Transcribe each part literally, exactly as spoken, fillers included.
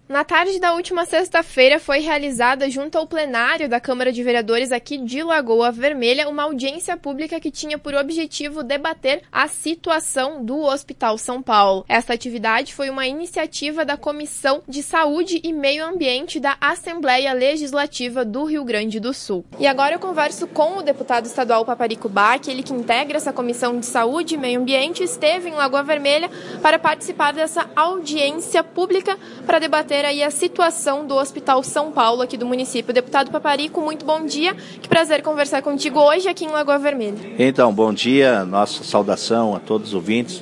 Na tarde da última sexta-feira foi realizada junto ao plenário da Câmara de Vereadores aqui de Lagoa Vermelha uma audiência pública que tinha por objetivo debater a situação do Hospital São Paulo. Esta atividade foi uma iniciativa da Comissão de Saúde e Meio Ambiente da Assembleia Legislativa do Rio Grande do Sul. E agora eu converso com o deputado estadual Paparico Bach, ele que integra essa Comissão de Saúde e Meio Ambiente, esteve em Lagoa Vermelha para participar dessa audiência pública para debater aí a situação do Hospital São Paulo aqui do município. Deputado Paparico, muito bom dia. Que prazer conversar contigo hoje aqui em Lagoa Vermelha. Então, bom dia. Nossa saudação a todos os ouvintes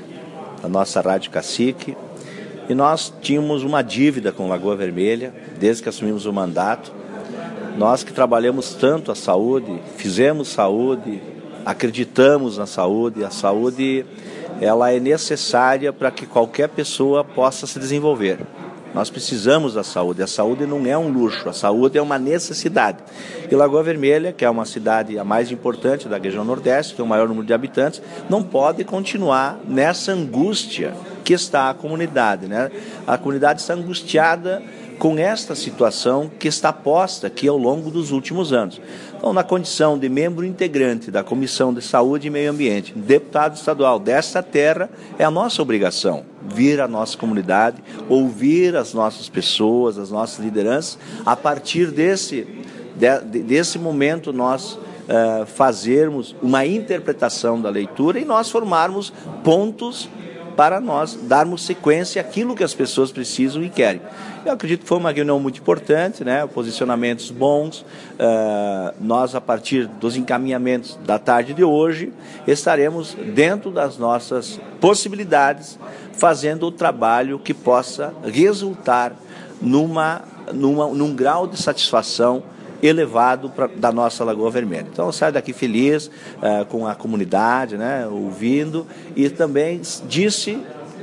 da nossa Rádio Cacique. E nós tínhamos uma dívida com Lagoa Vermelha desde que assumimos o mandato. Nós que trabalhamos tanto a saúde, fizemos saúde, acreditamos na saúde. A saúde, ela é necessária para que qualquer pessoa possa se desenvolver. Nós precisamos da saúde. A saúde não é um luxo, a saúde é uma necessidade. E Lagoa Vermelha, que é uma cidade a mais importante da região Nordeste, que é o maior número de habitantes, não pode continuar nessa angústia que está a comunidade, né? A comunidade está angustiada com esta situação que está posta aqui ao longo dos últimos anos. Então, na condição de membro integrante da Comissão de Saúde e Meio Ambiente, deputado estadual desta terra, é a nossa obrigação vir à nossa comunidade, ouvir as nossas pessoas, as nossas lideranças. A partir desse, de, desse momento, nós uh, fazermos uma interpretação da leitura e nós formarmos pontos para nós darmos sequência àquilo que as pessoas precisam e querem. Eu acredito que foi uma reunião muito importante, né? Posicionamentos bons. Uh, nós, a partir dos encaminhamentos da tarde de hoje, estaremos dentro das nossas possibilidades, fazendo o trabalho que possa resultar numa, numa, num grau de satisfação elevado pra, da nossa Lagoa Vermelha. Então eu saio daqui feliz uh, com a comunidade, né, ouvindo, e também disse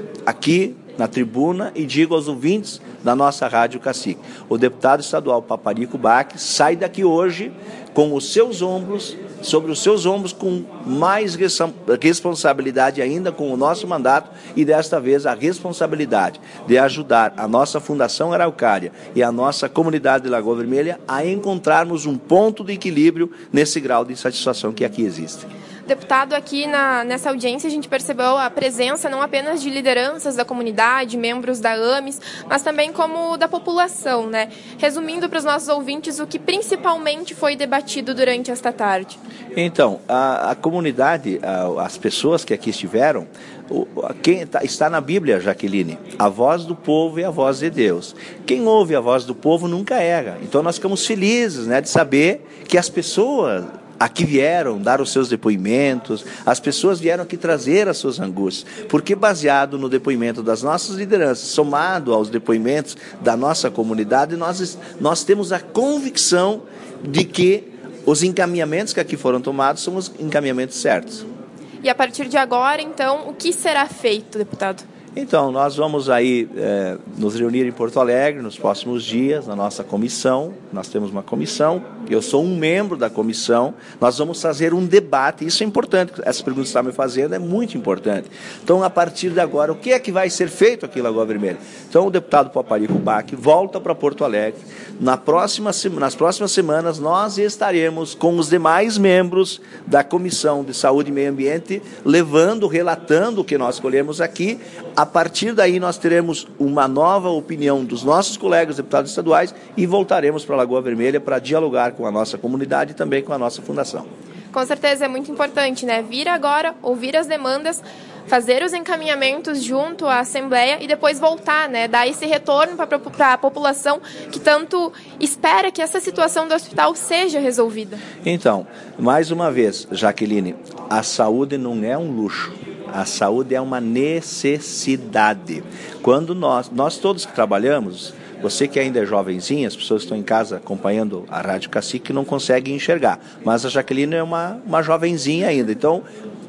aqui na tribuna e digo aos ouvintes da nossa Rádio Cacique, o deputado estadual Paparico Bach sai daqui hoje com os seus ombros, sobre os seus ombros, com mais responsabilidade ainda com o nosso mandato e desta vez a responsabilidade de ajudar a nossa Fundação Araucária e a nossa comunidade de Lagoa Vermelha a encontrarmos um ponto de equilíbrio nesse grau de insatisfação que aqui existe. Deputado, aqui na, nessa audiência a gente percebeu a presença não apenas de lideranças da comunidade, membros da AMES, mas também como da população, né? Resumindo para os nossos ouvintes o que principalmente foi debatido durante esta tarde. Então, a, a comunidade, a, as pessoas que aqui estiveram, o, quem tá, está na Bíblia, Jaqueline, a voz do povo é a voz de Deus. Quem ouve a voz do povo nunca erra. Então nós ficamos felizes, né, de saber que as pessoas aqui vieram dar os seus depoimentos, as pessoas vieram aqui trazer as suas angústias, porque baseado no depoimento das nossas lideranças, somado aos depoimentos da nossa comunidade, nós, nós temos a convicção de que os encaminhamentos que aqui foram tomados são os encaminhamentos certos. E a partir de agora, então, o que será feito, deputado? Então, nós vamos aí é, nos reunir em Porto Alegre nos próximos dias, na nossa comissão. Nós temos uma comissão, eu sou um membro da comissão. Nós vamos fazer um debate, isso é importante, essa pergunta que você está me fazendo é muito importante. Então, a partir de agora, o que é que vai ser feito aqui em Lagoa Vermelha? Então, o deputado Paparico Bach volta para Porto Alegre. Na próxima, nas próximas semanas, nós estaremos com os demais membros da Comissão de Saúde e Meio Ambiente, levando, relatando o que nós escolhemos aqui. A partir daí nós teremos uma nova opinião dos nossos colegas deputados estaduais e voltaremos para a Lagoa Vermelha para dialogar com a nossa comunidade e também com a nossa fundação. Com certeza é muito importante, né? Vir agora, ouvir as demandas, fazer os encaminhamentos junto à Assembleia e depois voltar, né? Dar esse retorno para a população que tanto espera que essa situação do hospital seja resolvida. Então, mais uma vez, Jaqueline, a saúde não é um luxo. A saúde é uma necessidade. Quando nós, nós todos que trabalhamos, você que ainda é jovenzinha, as pessoas que estão em casa acompanhando a Rádio Cacique não conseguem enxergar, mas a Jaqueline é uma, uma jovenzinha ainda. Então,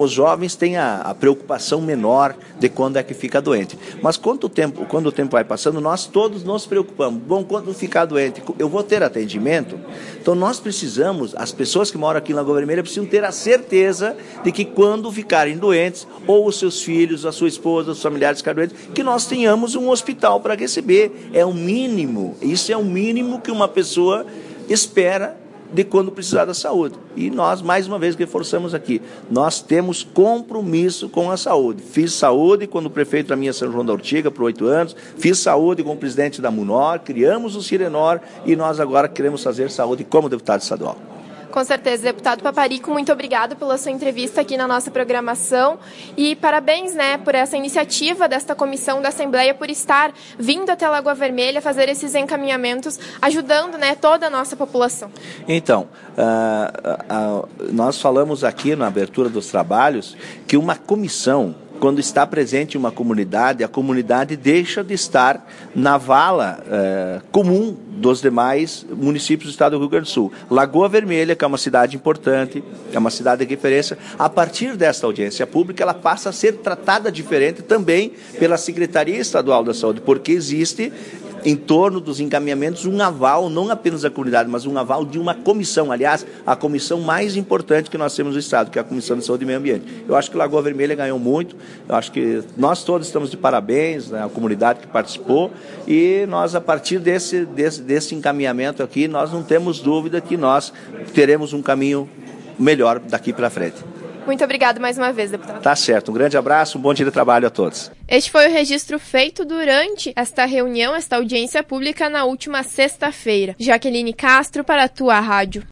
os jovens têm a, a preocupação menor de quando é que fica doente. Mas quando o tempo, quando o tempo vai passando, nós todos nos preocupamos. Bom, quando ficar doente, eu vou ter atendimento? Então nós precisamos, as pessoas que moram aqui em Lagoa Vermelha precisam ter a certeza de que quando ficarem doentes, ou os seus filhos, a sua esposa, os familiares ficarem doentes, que nós tenhamos um hospital para receber. É o mínimo, isso é o mínimo que uma pessoa espera de quando precisar da saúde. E nós, mais uma vez, reforçamos aqui, nós temos compromisso com a saúde. Fiz saúde quando o prefeito da minha São João da Ortiga, por oito anos, fiz saúde com o presidente da Munor, criamos o Cirenor e nós agora queremos fazer saúde como deputado estadual. Com certeza, deputado Paparico, muito obrigado pela sua entrevista aqui na nossa programação e parabéns, né, por essa iniciativa desta comissão da Assembleia, por estar vindo até Lagoa Vermelha fazer esses encaminhamentos, ajudando, né, toda a nossa população. Então, uh, uh, uh, nós falamos aqui na abertura dos trabalhos que uma comissão, quando está presente em uma comunidade, a comunidade deixa de estar na vala eh, comum dos demais municípios do estado do Rio Grande do Sul. Lagoa Vermelha, que é uma cidade importante, é uma cidade de referência, a partir desta audiência pública, ela passa a ser tratada diferente também pela Secretaria Estadual da Saúde, porque existe em torno dos encaminhamentos um aval, não apenas da comunidade, mas um aval de uma comissão, aliás, a comissão mais importante que nós temos no estado, que é a Comissão de Saúde e Meio Ambiente. Eu acho que Lagoa Vermelha ganhou muito, eu acho que nós todos estamos de parabéns, né, a comunidade que participou, e nós, a partir desse, desse, desse encaminhamento aqui, nós não temos dúvida que nós teremos um caminho melhor daqui para frente. Muito obrigado mais uma vez, deputado. Tá certo, um grande abraço, um bom dia de trabalho a todos. Este foi o registro feito durante esta reunião, esta audiência pública na última sexta-feira. Jaqueline Castro para a Tua Rádio.